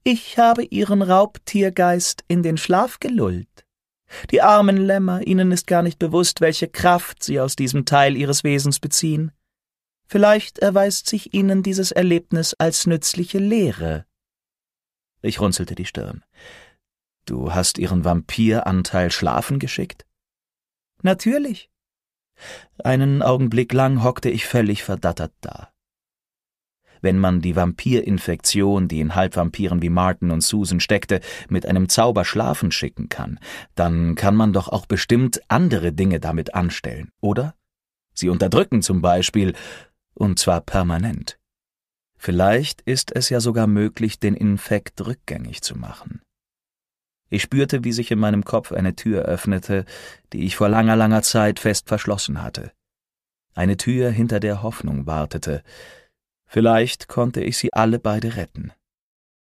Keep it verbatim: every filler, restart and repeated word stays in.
Ich habe ihren Raubtiergeist in den Schlaf gelullt. Die armen Lämmer, ihnen ist gar nicht bewusst, welche Kraft sie aus diesem Teil ihres Wesens beziehen. Vielleicht erweist sich ihnen dieses Erlebnis als nützliche Lehre.« Ich runzelte die Stirn. »Du hast ihren Vampiranteil schlafen geschickt?« »Natürlich.« Einen Augenblick lang hockte ich völlig verdattert da. Wenn man die Vampirinfektion, die in Halbvampiren wie Martin und Susan steckte, mit einem Zauber schlafen schicken kann, dann kann man doch auch bestimmt andere Dinge damit anstellen, oder? Sie unterdrücken zum Beispiel, und zwar permanent. Vielleicht ist es ja sogar möglich, den Infekt rückgängig zu machen. Ich spürte, wie sich in meinem Kopf eine Tür öffnete, die ich vor langer, langer Zeit fest verschlossen hatte. Eine Tür, hinter der Hoffnung wartete. Vielleicht konnte ich sie alle beide retten.